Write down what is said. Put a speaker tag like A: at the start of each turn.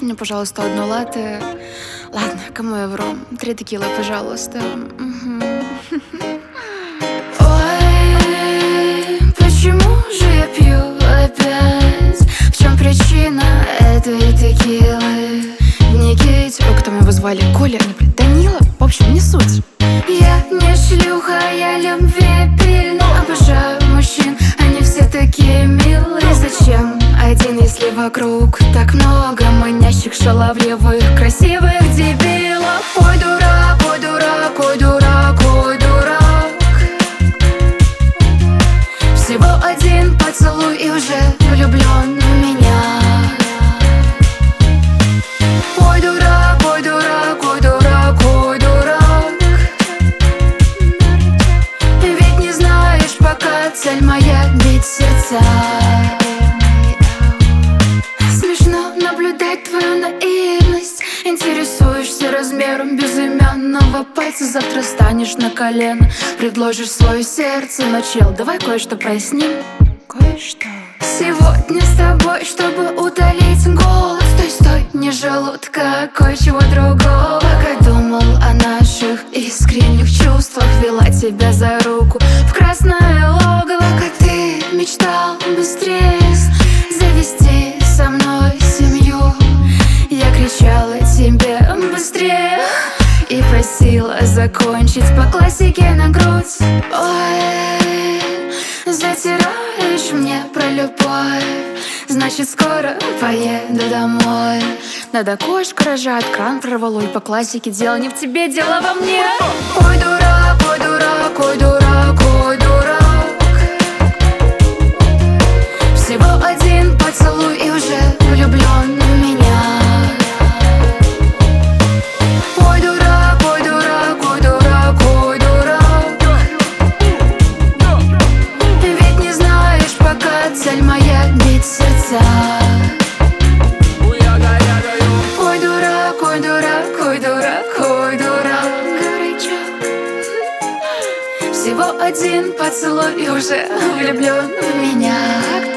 A: мне, пожалуйста, одно латте. Ладно, кому я вру? 3 текилы, пожалуйста. Ой, почему же я пью опять? В чем причина этой текилы? В Никите, кто его звали? Коля, Данила? В общем, не суть. Я не шлюха, я любвеобильна. Обожаю мужчин, они все такие милые. Зачем один, если вокруг так много манящих, шаловливых, красивых дебилов? Ой, дурак, ой, дурак, ой, дурак, ой, дурак. Всего один поцелуй и уже влюблен в меня. Ой, дурак, ой, дурак, ой, дурак, ой, дурак. Ведь не знаешь, пока цель моя бить сердца. Смешно наблюдать твою наивность. Интересуешься размером безымянного пальца. Завтра станешь на колено, предложишь свое сердце. Но, чел, давай кое-что проясним. Кое-что. Сегодня с тобой, чтобы утолить голод. Стой, стой, не желудка, кое-чего другого. Пока думал о наших искренних чувствах, вела тебя за руку в красное логово. Как ты мечтал быстрее завести со мной семью, я кричала тебе быстрее и просила закончить по классике на грудь. Ой, затираешь мне про любовь, значит скоро поеду домой. Надо кошка рожать, кран прорвало, и по классике дело не в тебе, дело во мне. Ой, дурак, ой, дурак, ой, дурак, ой, дурак. Всего один поцелуй и уже влюблен в меня. Ой, дурак, ой, дурак, ой, дурак, ой, дурак. Ведь не знаешь, пока цель моя бить сердца. Ой, дурак, ой, дурак, ой, дурак, ой, дурак. Всего один поцелуй и уже влюблен в меня.